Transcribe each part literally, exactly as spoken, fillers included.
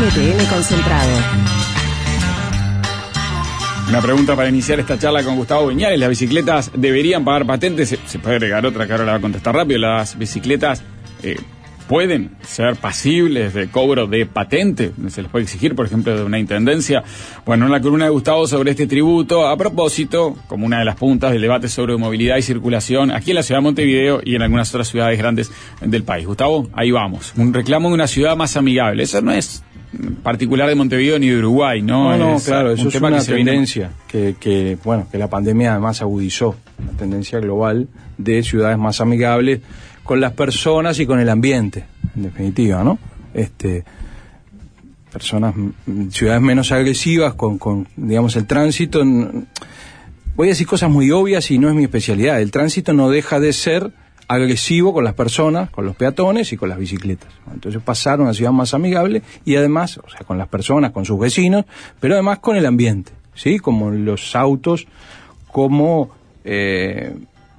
M T N Concentrado. Una pregunta para iniciar esta charla con Gustavo Viñales. ¿Las bicicletas deberían pagar patentes? Se, se puede agregar otra que ahora la va a contestar rápido. ¿Las bicicletas eh, pueden ser pasibles de cobro de patente? ¿Se les puede exigir, por ejemplo, de una intendencia? Bueno, en la columna de Gustavo sobre este tributo, a propósito, como una de las puntas del debate sobre movilidad y circulación aquí en la ciudad de Montevideo y en algunas otras ciudades grandes del país. Gustavo, ahí vamos. Un reclamo de una ciudad más amigable. Eso no es particular de Montevideo ni de Uruguay, ¿no? No, no, es claro, eso es una que tendencia que, que, bueno, que la pandemia además agudizó, una tendencia global de ciudades más amigables con las personas y con el ambiente, en definitiva, ¿no? Este, personas, ciudades menos agresivas con, con, digamos, el tránsito. Voy a decir cosas muy obvias y no es mi especialidad. El tránsito no deja de ser agresivo con las personas, con los peatones y con las bicicletas. Entonces pasaron a una ciudad más amigable y además, o sea, con las personas, con sus vecinos, pero además con el ambiente, ¿sí? Como los autos, como eh,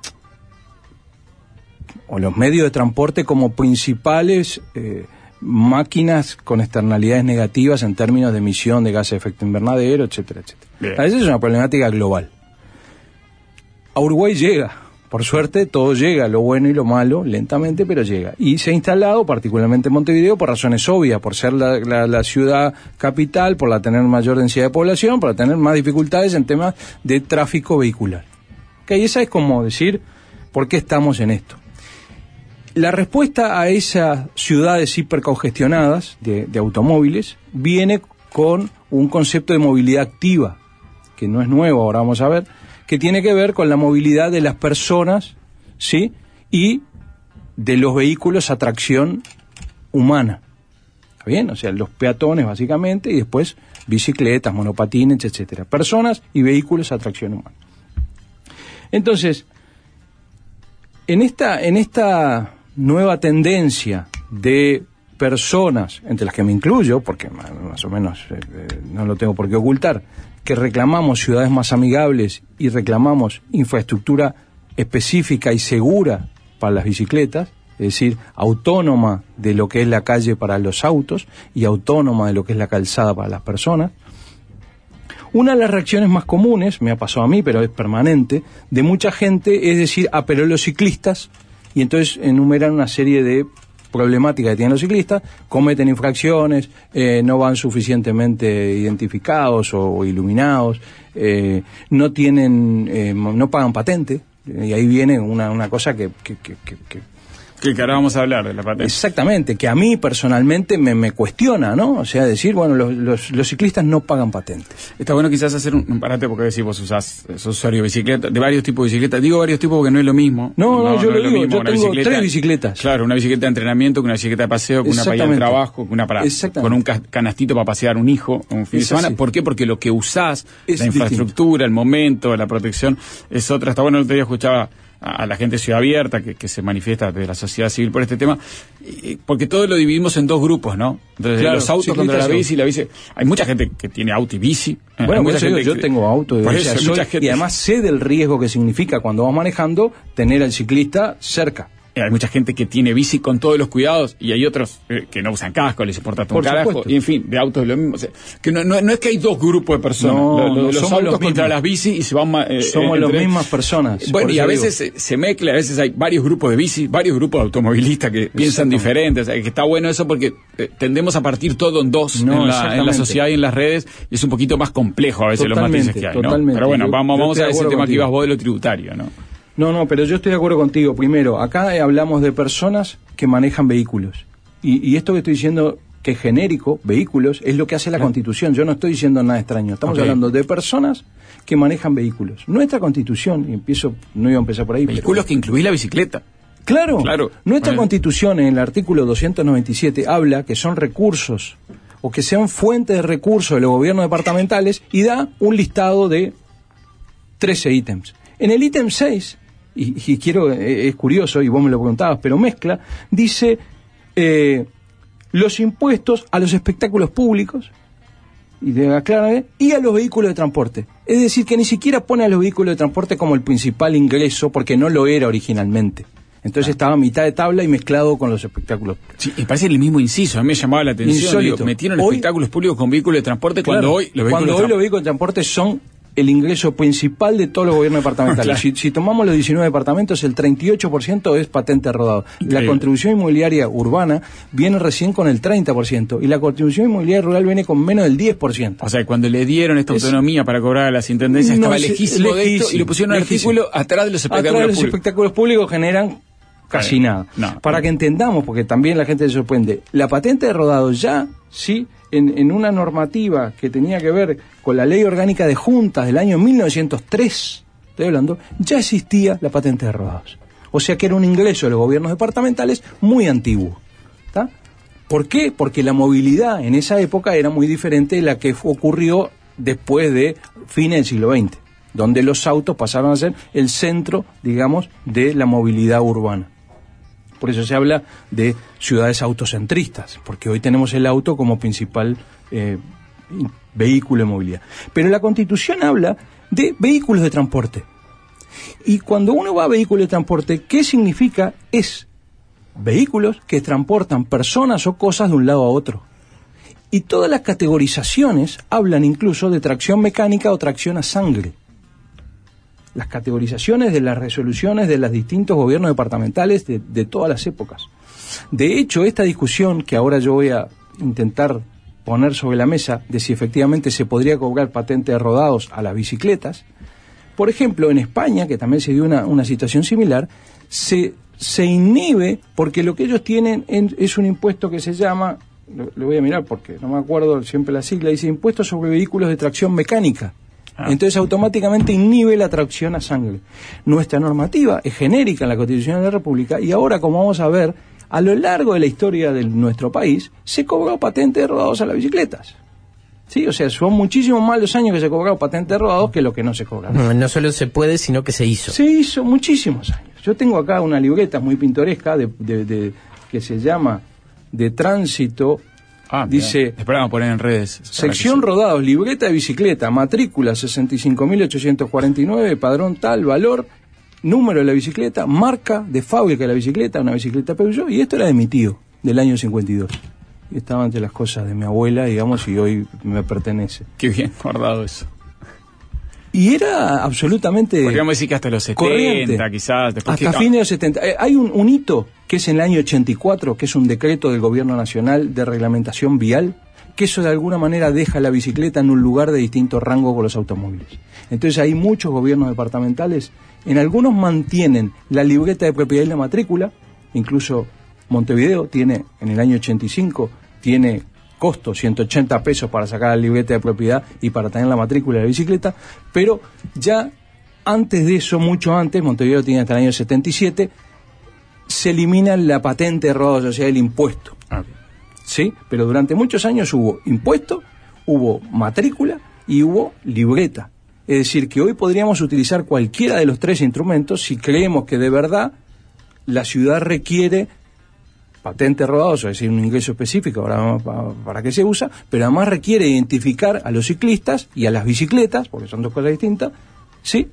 o los medios de transporte como principales eh, máquinas con externalidades negativas en términos de emisión de gases de efecto invernadero, etcétera, etcétera. A veces es una problemática global. A Uruguay llega. Por suerte, todo llega, lo bueno y lo malo, lentamente, pero llega. Y se ha instalado, particularmente en Montevideo, por razones obvias, por ser la, la, la ciudad capital, por la tener mayor densidad de población, por tener más dificultades en temas de tráfico vehicular. Okay, esa es como decir, ¿por qué estamos en esto? La respuesta a esas ciudades hipercongestionadas de, de automóviles viene con un concepto de movilidad activa, que no es nuevo, ahora vamos a ver, que tiene que ver con la movilidad de las personas, ¿sí? Y de los vehículos a tracción humana. ¿Está bien? O sea, los peatones básicamente y después bicicletas, monopatines, etcétera. Personas y vehículos a tracción humana. Entonces, en esta, en esta nueva tendencia de personas, entre las que me incluyo, porque más o menos eh, no lo tengo por qué ocultar, que reclamamos ciudades más amigables y reclamamos infraestructura específica y segura para las bicicletas, es decir, autónoma de lo que es la calle para los autos y autónoma de lo que es la calzada para las personas. Una de las reacciones más comunes, me ha pasado a mí, pero es permanente, de mucha gente es decir, ah, pero los ciclistas, y entonces enumeran una serie de problemática que tienen los ciclistas, cometen infracciones, eh, no van suficientemente identificados o, o iluminados, eh, no tienen, eh, no pagan patente, y ahí viene una, una cosa que, que, que, que, que Que, que ahora vamos a hablar de la patente. Exactamente, que a mí personalmente me, me cuestiona, ¿no? O sea, decir, bueno, los, los, los ciclistas no pagan patentes. Está bueno quizás hacer un, un parate porque decís, vos usás, sos usuario de bicicleta, de varios tipos de bicicletas. Digo varios tipos porque no es lo mismo. No, no, no yo no lo digo, mismo, yo tengo bicicleta, tres bicicletas. Claro, una bicicleta de entrenamiento, con una bicicleta de paseo, con una para ir al trabajo, con una para, con un canastito para pasear un hijo un fin de semana. ¿Por qué? Porque lo que usás, es la infraestructura, distinto. El momento, la protección, es otra. Está bueno, el otro día escuchaba a la gente de Ciudad Abierta que, que se manifiesta de la sociedad civil por este tema, y, porque todo lo dividimos en dos grupos, ¿no? Entonces, claro, los autos contra la bici, la bici. Hay mucha gente que tiene auto y bici. Bueno, mucha gente yo que, tengo auto de bici, eso, soy, y además sé del riesgo que significa cuando vas manejando tener al ciclista cerca. Hay mucha gente que tiene bici con todos los cuidados y hay otros eh, que no usan casco, les importa todo un carajo. Supuesto. Y en fin, de autos es lo mismo. O sea, que no, no, no es que hay dos grupos de personas. No, los, no, los somos autos los contra mismos. las bici y se van... Eh, somos eh, las entre... mismas personas. Bueno, y a veces se, se mezcla, a veces hay varios grupos de bici, varios grupos de automovilistas que piensan diferentes. O sea, que está bueno eso porque eh, tendemos a partir todo en dos no, en, la, en la sociedad y en las redes y es un poquito más complejo a veces totalmente, los matices que hay, ¿no? Pero bueno, yo, vamos, yo vamos a ese tema contigo. Que ibas vos de lo tributario, ¿no? No, no, pero yo estoy de acuerdo contigo. Primero, acá hablamos de personas que manejan vehículos. Y, y esto que estoy diciendo, que es genérico, vehículos, es lo que hace la claro. Constitución. Yo no estoy diciendo nada extraño. Estamos okay. hablando de personas que manejan vehículos. Nuestra Constitución, y empiezo, no iba a empezar por ahí. Vehículos pero, que incluís la bicicleta. Claro, claro. Nuestra bueno. Constitución, en el artículo doscientos noventa y siete, habla que son recursos, o que sean fuentes de recursos de los gobiernos departamentales, y da un listado de trece ítems. En el ítem seis... Y, y quiero, eh, es curioso, y vos me lo preguntabas, pero mezcla, dice eh, los impuestos a los espectáculos públicos, y, de, aclara, y a los vehículos de transporte. Es decir, que ni siquiera pone a los vehículos de transporte como el principal ingreso, porque no lo era originalmente. Entonces ah. estaba a mitad de tabla y mezclado con los espectáculos. Sí, y parece el mismo inciso, a mí me llamaba la atención. Digo, metieron hoy, espectáculos públicos con vehículos de transporte claro, cuando hoy los vehículos, cuando hoy los vehículos de transporte son el ingreso principal de todos los gobiernos departamentales. Claro. Si, si tomamos los diecinueve departamentos, el treinta y ocho por ciento es patente rodado. La sí. contribución inmobiliaria urbana viene recién con el treinta por ciento y la contribución inmobiliaria rural viene con menos del diez por ciento. O sea, cuando le dieron esta es, autonomía para cobrar a las intendencias, no, estaba lejísimo, lejísimo de esto y le pusieron un artículo atrás de los espectáculos atrás de los públicos. espectáculos públicos generan casi nada. No, para no. que entendamos, porque también la gente se sorprende, la patente de rodado ya, sí, en, en una normativa que tenía que ver con la Ley Orgánica de Juntas del año mil novecientos tres, estoy hablando, ya existía la patente de rodados. O sea que era un ingreso de los gobiernos departamentales muy antiguo. ¿Tá? ¿Por qué? Porque la movilidad en esa época era muy diferente de la que ocurrió después de fines del siglo veinte, donde los autos pasaron a ser el centro, digamos, de la movilidad urbana. Por eso se habla de ciudades autocentristas, porque hoy tenemos el auto como principal eh, vehículo de movilidad. Pero la Constitución habla de vehículos de transporte. Y cuando uno va a vehículos de transporte, ¿qué significa? Es vehículos que transportan personas o cosas de un lado a otro. Y todas las categorizaciones hablan incluso de tracción mecánica o tracción a sangre. Las categorizaciones de las resoluciones de los distintos gobiernos departamentales de, de todas las épocas. De hecho, esta discusión que ahora yo voy a intentar poner sobre la mesa de si efectivamente se podría cobrar patente de rodados a las bicicletas, por ejemplo, en España, que también se dio una, una situación similar, se, se inhibe porque lo que ellos tienen en, es un impuesto que se llama, lo, lo voy a mirar porque no me acuerdo siempre la sigla, dice impuesto sobre vehículos de tracción mecánica. Ah. Entonces automáticamente inhibe la tracción a sangre. Nuestra normativa es genérica en la Constitución de la República y ahora, como vamos a ver, a lo largo de la historia de nuestro país se cobró patente de rodados a las bicicletas. Sí, o sea, son muchísimos más los años que se cobró patente de rodados que lo que no se cobraron. No, no solo se puede, sino que se hizo. Se hizo muchísimos años. Yo tengo acá una libreta muy pintoresca de, de, de que se llama de tránsito. Ah, dice, esperamos poner en redes. Sección rodados, libreta de bicicleta, matrícula sesenta y cinco mil ochocientos cuarenta y nueve, padrón tal, valor, número de la bicicleta, marca de fábrica de la bicicleta, una bicicleta Peugeot, y esto era de mi tío, del año cincuenta y dos. Y estaba entre las cosas de mi abuela, digamos, y hoy me pertenece. Qué bien guardado eso. Y era absolutamente... Podríamos decir que hasta los setenta, corriente. Quizás. Después hasta que... fines de los setenta. Eh, hay un, un hito que es en el año ochenta y cuatro, que es un decreto del Gobierno Nacional de reglamentación vial, que eso de alguna manera deja la bicicleta en un lugar de distinto rango con los automóviles. Entonces hay muchos gobiernos departamentales, en algunos mantienen la libreta de propiedad y la matrícula, incluso Montevideo tiene, en el año ochenta y cinco, tiene... costo ciento ochenta pesos para sacar la libreta de propiedad y para tener la matrícula de la bicicleta, pero ya antes de eso, mucho antes, Montevideo tiene hasta el año setenta y siete, se elimina la patente de rodados, o sea, el impuesto. Okay. ¿Sí? Pero durante muchos años hubo impuesto, hubo matrícula y hubo libreta. Es decir, que hoy podríamos utilizar cualquiera de los tres instrumentos si creemos que de verdad la ciudad requiere patente rodados, es decir, un ingreso específico para, para, para qué se usa, pero además requiere identificar a los ciclistas y a las bicicletas, porque son dos cosas distintas, ¿sí?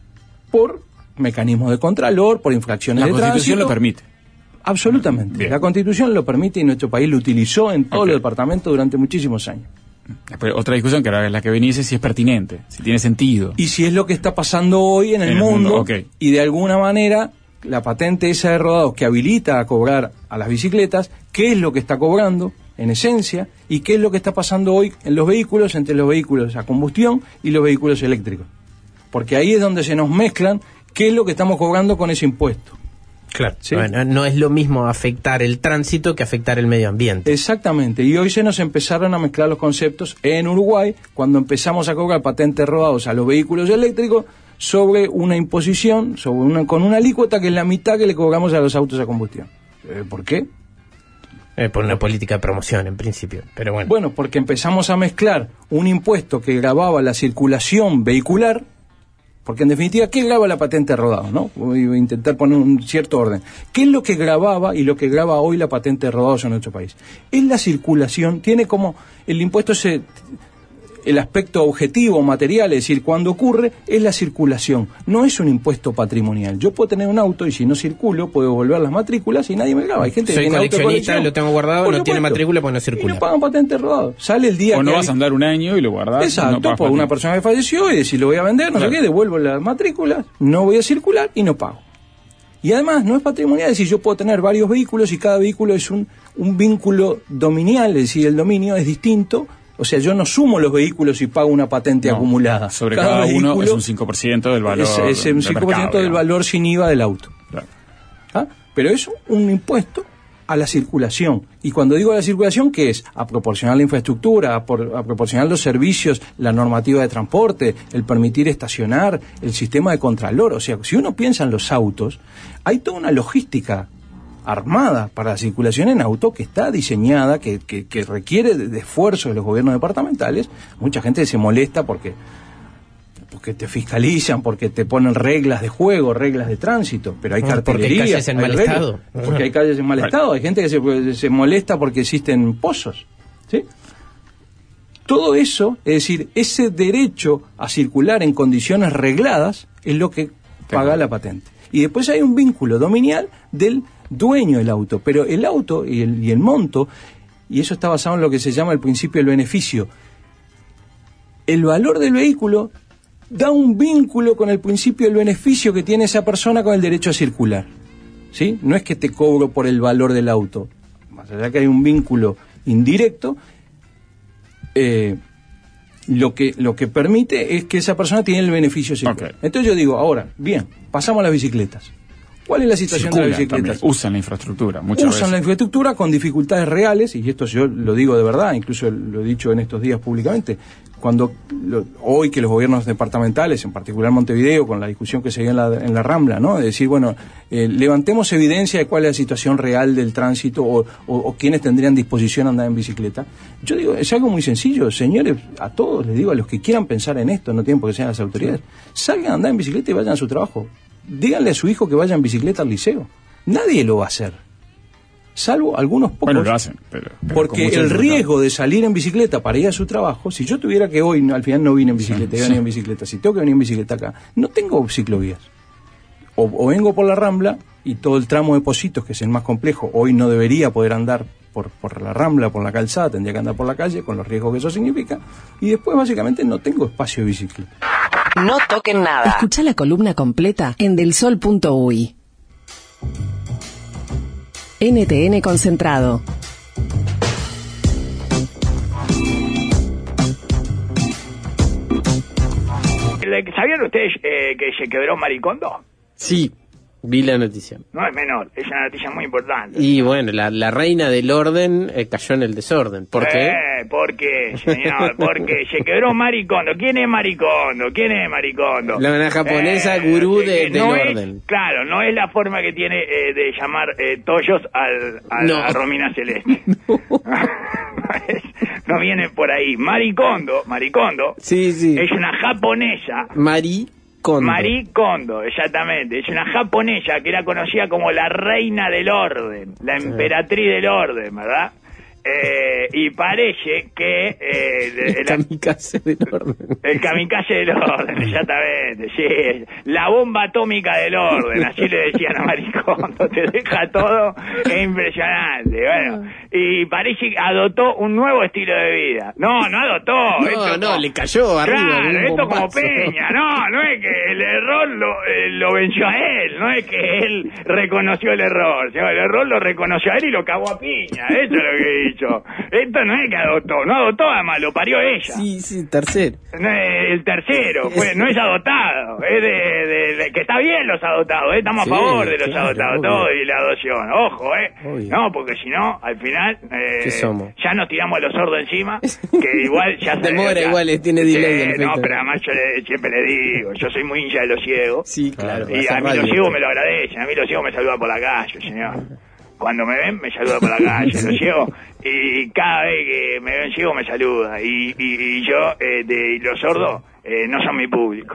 Por mecanismos de contralor, por infracciones de tránsito. La Constitución lo permite. Absolutamente. Bien. La Constitución lo permite y nuestro país lo utilizó en todos okay. los departamentos durante muchísimos años. Después, otra discusión que era la que venís es si es pertinente, si tiene sentido. Y si es lo que está pasando hoy en el, en el mundo, mundo okay. y de alguna manera... la patente esa de rodados que habilita a cobrar a las bicicletas, qué es lo que está cobrando en esencia y qué es lo que está pasando hoy en los vehículos, entre los vehículos a combustión y los vehículos eléctricos. Porque ahí es donde se nos mezclan qué es lo que estamos cobrando con ese impuesto. Claro, ¿sí? Bueno, no es lo mismo afectar el tránsito que afectar el medio ambiente. Exactamente, y hoy se nos empezaron a mezclar los conceptos en Uruguay, cuando empezamos a cobrar patentes rodados a los vehículos eléctricos, sobre una imposición, sobre una, con una alícuota que es la mitad que le cobramos a los autos a combustión. Eh, ¿Por qué? Eh, por una política de promoción, en principio, pero bueno. Bueno, porque empezamos a mezclar un impuesto que gravaba la circulación vehicular, porque en definitiva, ¿qué grava la patente de rodados, no? Voy a intentar poner un cierto orden. ¿Qué es lo que gravaba y lo que grava hoy la patente de rodados en nuestro país? Es la circulación, tiene como, el impuesto se... el aspecto objetivo, material, es decir, cuando ocurre, es la circulación. No es un impuesto patrimonial. Yo puedo tener un auto y si no circulo, puedo devolver las matrículas y nadie me graba. Hay gente Soy que tiene coleccionista, lo tengo guardado, no tiene matrícula pues no circula. Y no pagan patente rodado. Sale el día o no que vas hay... a andar un año y lo guardás. Exacto, no por una persona que falleció y decir, lo voy a vender, no claro. sé qué, devuelvo las matrículas, no voy a circular y no pago. Y además no es patrimonial, es decir, yo puedo tener varios vehículos y cada vehículo es un, un vínculo dominial, es decir, el dominio es distinto. O sea, yo no sumo los vehículos y pago una patente no, acumulada. Sobre cada, cada uno es un cinco por ciento del valor. Es, es un cinco por ciento del, mercado, del valor sin I V A del auto. Claro. ¿Ah? Pero es un impuesto a la circulación. Y cuando digo a la circulación, ¿qué es? A proporcionar la infraestructura, a, por, a proporcionar los servicios, la normativa de transporte, el permitir estacionar, el sistema de contralor. O sea, si uno piensa en los autos, hay toda una logística armada para la circulación en auto que está diseñada, que, que, que requiere de, de esfuerzo de los gobiernos departamentales. Mucha gente se molesta porque, porque te fiscalizan, porque te ponen reglas de juego, reglas de tránsito, pero hay cartelería. Porque hay calles en mal reglas, estado. Porque hay calles en mal estado. Hay gente que se, se molesta porque existen pozos, ¿sí? Todo eso, es decir, ese derecho a circular en condiciones regladas es lo que paga la patente. Y después hay un vínculo dominial del dueño del auto, pero el auto y el, y el monto, y eso está basado en lo que se llama el principio del beneficio. El valor del vehículo da un vínculo con el principio del beneficio que tiene esa persona con el derecho a circular, ¿sí? No es que te cobro por el valor del auto, más allá que hay un vínculo indirecto, eh, lo que lo que permite es que esa persona tiene el beneficio circular. Okay. Entonces yo digo, ahora, bien, pasamos a las bicicletas. ¿Cuál es la situación Circulan de las bicicletas? También. Usan la infraestructura, muchas Usan veces. la infraestructura con dificultades reales, y esto yo lo digo de verdad, incluso lo he dicho en estos días públicamente. Cuando lo, hoy que los gobiernos departamentales, en particular Montevideo, con la discusión que se dio en la, en la Rambla, ¿no? De decir, bueno, eh, levantemos evidencia de cuál es la situación real del tránsito o, o, o quiénes tendrían disposición a andar en bicicleta. Yo digo, es algo muy sencillo, señores, a todos les digo, a los que quieran pensar en esto, no tienen por qué sean las autoridades, salgan a andar en bicicleta y vayan a su trabajo. Díganle a su hijo que vaya en bicicleta al liceo. Nadie lo va a hacer. Salvo algunos pocos. Bueno, lo hacen, pero... pero porque el riesgo de salir en bicicleta para ir a su trabajo, si yo tuviera que hoy, al final no vine en bicicleta, sí, yo sí. venía en bicicleta, si tengo que venir en bicicleta acá, no tengo ciclovías. O, o vengo por la Rambla y todo el tramo de Positos, que es el más complejo, hoy no debería poder andar por, por la Rambla, por la calzada, tendría que andar por la calle, con los riesgos que eso significa, y después básicamente no tengo espacio de bicicleta. No toquen nada. Escucha la columna completa en delsol punto uy. N T N Concentrado. ¿Sabían ustedes eh, que se quebró Maricondo? Sí, vi la noticia. No es menor, es una noticia muy importante. Y bueno, la, la reina del orden eh, cayó en el desorden. ¿Por qué? Eh, ¿Por qué, señor? Porque se quebró Maricondo. ¿Quién es Maricondo? ¿Quién es Maricondo? La una japonesa eh, gurú de, del no orden. Es, claro, no es la forma que tiene eh, de llamar eh, Toyos al, al, no. a Romina Celeste. No. es, no viene por ahí. Maricondo, Maricondo, sí, sí. es una japonesa. Mari Kondo. Marie Kondo, exactamente. Es una japonesa que era conocida como la reina del orden, la emperatriz del orden, ¿verdad? Eh, y parece que... Eh, el, el kamikaze del orden. El kamikaze del orden, exactamente, sí. La bomba atómica del orden, así le decían a Marie Kondo. Te deja todo impresionante. Bueno, y parece que adoptó un nuevo estilo de vida. No, no adoptó. No, esto no, como, le cayó arriba. Claro, esto bombazo. Como Peña. No, no es que el error lo, eh, lo venció a él. No es que él reconoció el error. El error lo reconoció a él y lo cagó a piña. Eso es lo que he dicho. Esto no es que adoptó, no adoptó, además lo parió ella. Sí, sí, tercero. No es el tercero, pues, no es adoptado, es de, de, de que está bien los adoptados, ¿eh? Estamos sí, a favor de los claro, adoptados, todo y la adopción, ojo, ¿eh? Obvio. No, porque si no, al final, eh, ¿qué somos? Ya nos tiramos a los sordos encima, que igual ya se demora, igual tiene delay. Eh, no, pero además yo le, siempre le digo, yo soy muy hincha de los ciegos. Sí, claro. Y a mí los ciegos me lo agradecen, a mí los ciegos me saludan por la calle, señor. Cuando me ven, me saluda por la calle, los ciegos, y cada vez que me ven ciego me saluda, y, y, y yo, eh, de, y los sordos, eh, no son mi público.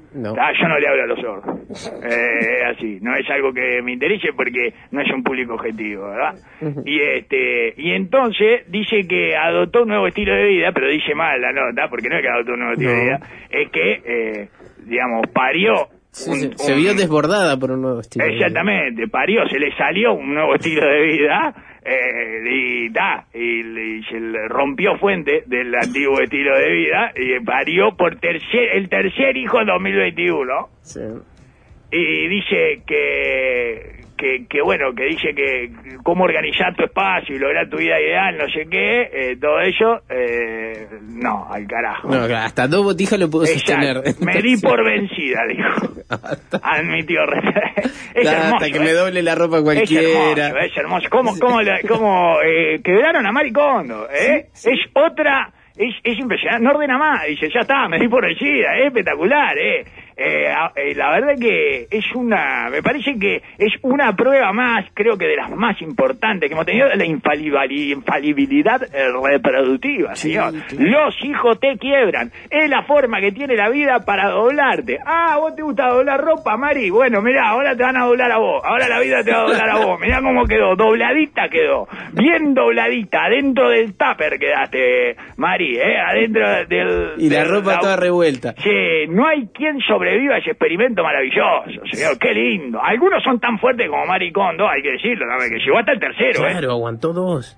No. Ah, yo no le hablo a los sordos. Eh, así, no es algo que me interese porque no es un público objetivo, ¿verdad? Uh-huh. Y este y entonces dice que adoptó un nuevo estilo de vida, pero dice mal la nota, porque no es que adoptó un nuevo estilo no. de vida, es que, eh, digamos, parió. Sí, un, se, un, se vio desbordada por un nuevo estilo. Exactamente, de vida. Parió, se le salió un nuevo estilo de vida eh, y ta, y, y se le rompió fuente del antiguo estilo de vida y parió por tercer, el tercer hijo en dos mil veintiuno. Sí. Y dice que, que, que bueno, que dice que cómo organizar tu espacio y lograr tu vida ideal, no sé qué, eh, todo ello, eh, no, al carajo. No, hasta dos botijas lo puedo sostener. Me di por vencida, dijo. Admitió. Es hasta hermoso, que eh. me doble la ropa cualquiera. Es hermoso, es hermoso. ¿Cómo, cómo, la, cómo eh, quebraron a Maricondo? ¿eh? Sí, sí. Es otra... Es, es impresionante, no ordena más, dice, ya está, me di por vencida, es espectacular, eh. Eh, eh, la verdad que es una, me parece que es una prueba más, creo que de las más importantes que hemos tenido, la infalibilidad reproductiva, señor. Sí, sí. Los hijos te quiebran, es la forma que tiene la vida para doblarte. Ah, ¿vos te gusta doblar ropa, Mari? Bueno, mirá, ahora te van a doblar a vos, ahora la vida te va a doblar a vos, mirá cómo quedó, dobladita quedó, bien dobladita, adentro del tupper quedaste, Mari, eh, adentro del... Y la del, ropa la, toda revuelta. Sí, no hay quien sobre viva ese experimento maravilloso, señor, qué lindo. Algunos son tan fuertes como Maricondo, hay que decirlo, ¿no? Que llegó hasta el tercero, claro, ¿eh? aguantó dos.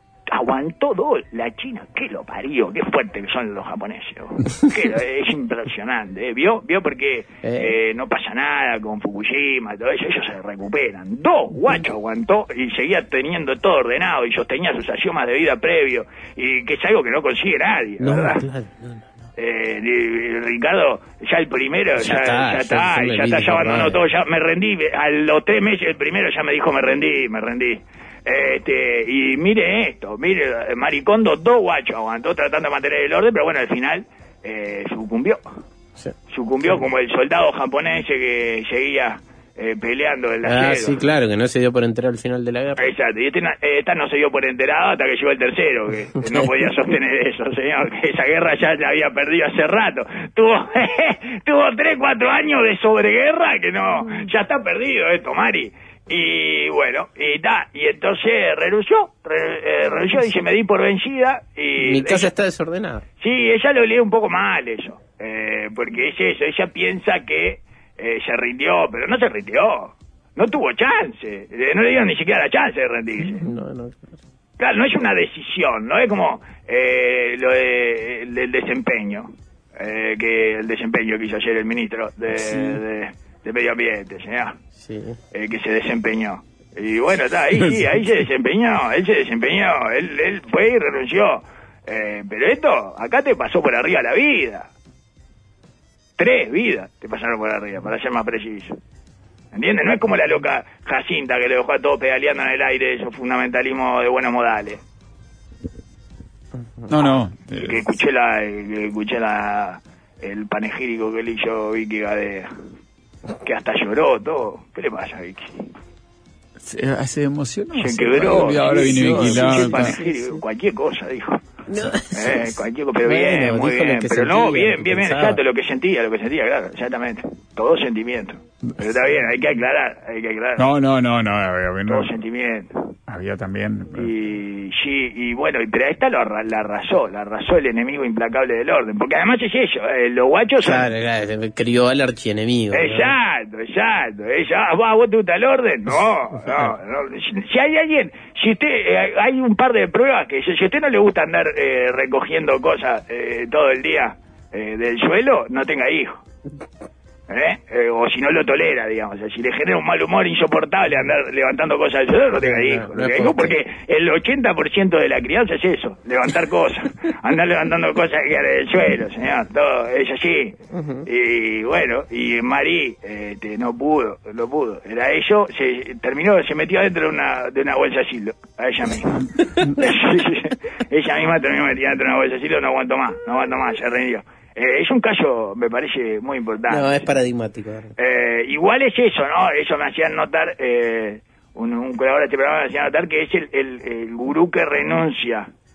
Aguantó dos, la China, qué lo parió, qué fuerte que son los japoneses. Qué, es impresionante, ¿eh? ¿Vio? ¿Vio? Porque eh. Eh, no pasa nada con Fukushima, todo eso, ellos se recuperan. Dos, guacho aguantó y seguía teniendo todo ordenado y sostenía sus axiomas de vida previo, y que es algo que no consigue nadie, no, ¿verdad? Claro, no, no. Eh, Ricardo, ya el primero, ya, ya está, ya está, ya, ya, está, ya abandonó todo, ya me rendí, a los tres meses el primero ya me dijo me rendí, me rendí. Este, y mire esto, mire, Maricondo, dos guachos aguantó tratando de mantener el orden, pero bueno, al final eh, sucumbió. Sí. Sucumbió como el soldado japonés que seguía eh, peleando en la Ah, sí, claro, que no se dio por enterar al final de la guerra. Exacto, y este, esta no se dio por enterado hasta que llegó el tercero, que no podía sostener eso, señor, que esa guerra ya la había perdido hace rato. Tuvo tuvo tres, cuatro años de sobreguerra que no, ya está perdido esto, Mari. Y bueno, y ta, y entonces renunció, re, eh, renunció, dice, me di por vencida. Y mi casa ella, está desordenada. Sí, ella lo lee un poco mal eso, eh, porque es eso, ella piensa que eh, se rindió, pero no se rindió, no tuvo chance, eh, no le dieron ni siquiera la chance de rendirse. No, no, claro, no es una decisión, no es como eh, lo de, el, el desempeño, eh, que el desempeño que hizo ayer el ministro de... Sí. de de medio ambiente, señor, sí. eh, que se desempeñó. Y bueno, está ahí, sí, ahí se desempeñó, él se desempeñó, él, él fue y renunció. Eh, pero esto, acá te pasó por arriba la vida. Tres vidas te pasaron por arriba, para ser más preciso. ¿Entiendes? No es como la loca Jacinta que le dejó a todos pedaleando en el aire, esos fundamentalismo de buenos modales. No, no. Eh, que escuché la, que escuché la, el panegírico que le hizo Vicky Gadea. Que hasta lloró todo. ¿Qué le pasa, Vicky? Se, se emocionó. Se quebró. Sí, ahora viene Vicky. Sí, sí, cualquier cosa, dijo. No. Eh, cualquier cosa, pero bueno, bien, muy bien. Pero sentía, no, bien, bien, bien, exacto, lo que sentía, lo que sentía, claro, exactamente. Todo sentimiento. Pero está bien, hay que aclarar, hay que aclarar. No, no, no, no. no todo no. sentimiento. Había también... Y sí, y bueno, pero a esta lo, la arrasó, la arrasó el enemigo implacable del orden, porque además es eso, eh, los guachos son... Claro, claro, crió al archienemigo. Exacto, ¿no? exacto, ella, ah, ¿vos te gusta el orden? No, no, no, si, si hay alguien, si usted, eh, hay un par de pruebas que si, si a usted no le gusta andar eh, recogiendo cosas eh, todo el día eh, del suelo, no tenga hijos. ¿Eh? Eh, o si no lo tolera, digamos, o sea, si le genera un mal humor insoportable andar levantando cosas del suelo, no tenga hijos, no, no, no hijos porque el ochenta por ciento de la crianza es eso, levantar cosas, andar levantando cosas del suelo, señor, todo, es así. Uh-huh. Y bueno, y Marí este, no pudo, no pudo, era ello, se terminó, se metió dentro de una, de una bolsa asilo, a ella misma. Ella misma terminó metida dentro de una bolsa asilo, no aguantó más, no aguantó más, se rindió. Eh, es un caso, me parece, muy importante. No, es paradigmático. Eh, igual es eso, ¿no? Eso me hacían notar, eh, un, un colaborador de este programa me hacía notar que es el, el, el gurú que renuncia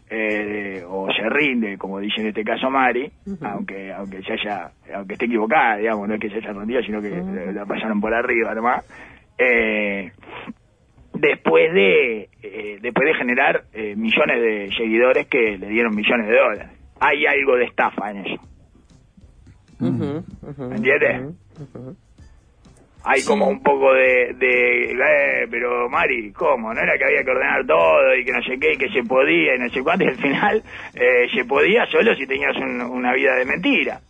eh, o se rinde, como dice en este caso Mari, uh-huh. aunque aunque se haya, aunque esté equivocada, digamos, no es que se haya rendido, sino que uh-huh. la pasaron por arriba nomás, eh, después de eh, después de generar eh, millones de seguidores que le dieron millones de dólares. Hay algo de estafa en eso. Uh-huh, uh-huh, ¿entiendes? Uh-huh, uh-huh. Hay sí. como un poco de, de eh, pero Mari, ¿cómo? ¿No era que había que ordenar todo y que no sé qué, y que se podía y no sé cuánto? Y al final eh, se podía solo si tenías un, una vida de mentira.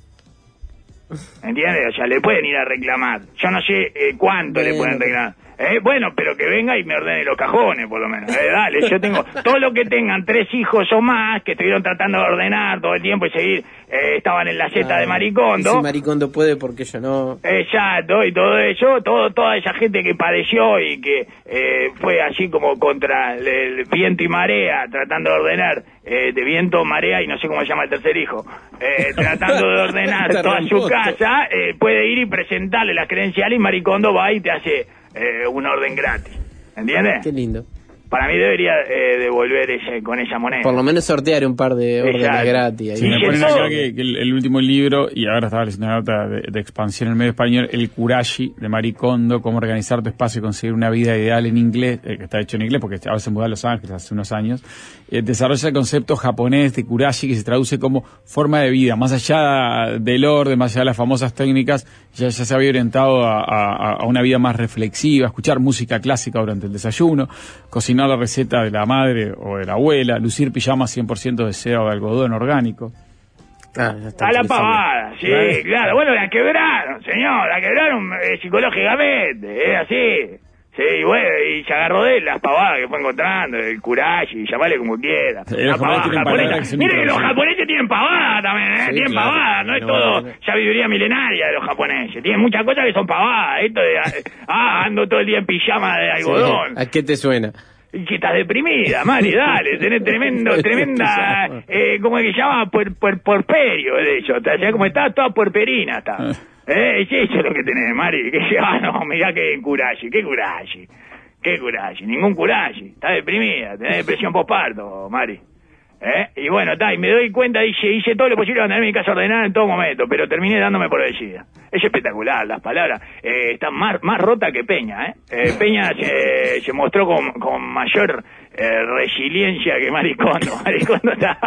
¿Entiendes? O sea, le pueden ir a reclamar. Yo no sé eh, cuánto bueno. le pueden reclamar. Eh, bueno, pero que venga y me ordene los cajones, por lo menos. Eh, dale, yo tengo todo lo que tengan tres hijos o más que estuvieron tratando de ordenar todo el tiempo y seguir, eh, estaban en la zeta ah, de Maricondo. Si Maricondo puede, porque yo no. Exacto, y todo eso, todo, toda esa gente que padeció y que eh, fue así como contra el, el viento y marea, tratando de ordenar, eh, de viento, marea y no sé cómo se llama el tercer hijo, eh, tratando de ordenar toda su casa, eh, puede ir y presentarle las credenciales y Maricondo va y te hace Eh, un orden gratis, ¿entiendes? Qué lindo. Para mí debería eh, devolver ese, con esa moneda. Por lo menos sortear un par de órdenes Exacto. gratis. Ahí. Sí, me ponen acá que, que el, el último libro, y ahora estaba leyendo una nota de, de expansión en el medio español, El Kurashi, de Maricondo, cómo organizar tu espacio y conseguir una vida ideal en inglés, eh, que está hecho en inglés porque ahora se mudó a Los Ángeles hace unos años, eh, desarrolla el concepto japonés de Kurashi que se traduce como forma de vida. Más allá del orden, más allá de las famosas técnicas, ya, ya se había orientado a, a, a una vida más reflexiva, escuchar música clásica durante el desayuno, cocinar la receta de la madre o de la abuela, lucir pijamas cien por ciento de seda o de algodón orgánico. Ah, a la pavada, sí, ¿vale? Claro. Bueno, la quebraron, señor, la quebraron eh, psicológicamente, es así. Sí, y bueno, y se agarró de las pavadas que fue encontrando, el Kurashi, llamarle como quiera. Sí, la pavada japonesa. Miren que los japoneses tienen pavada también, ¿eh? Sí, tienen claro. pavada, no es no, todo no, no. sabiduría milenaria de los japoneses. Tienen muchas cosas que son pavadas. Esto de, ah, ando todo el día en pijama de algodón. Sí. ¿A qué te suena? Que estás deprimida, Mari, dale, tenés tremendo, tremenda, eh, ¿cómo es que se llama? Puer, puer, puerperio, de hecho, o sea, como está, toda puerperina está. Eh, es eso lo que tenés, Mari, que ah, no, mirá que Kurashi, qué Kurashi, qué Kurashi, ningún Kurashi, estás deprimida, tenés depresión postparto, Mari. ¿Eh? Y bueno, está, y me doy cuenta, hice, hice todo lo posible para tener mi casa ordenada en todo momento, pero terminé dándome por vencida. Es espectacular, las palabras eh, están más, más rotas que Peña, ¿eh? eh Peña se, se mostró con, con mayor eh, resiliencia que Maricondo. Maricondo está,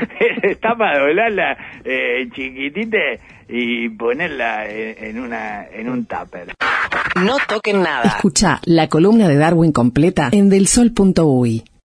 está para doblarla eh, chiquitita y ponerla en, en, una, en un tupper. No toquen nada. Escucha la columna de Darwin completa en del sol punto u y.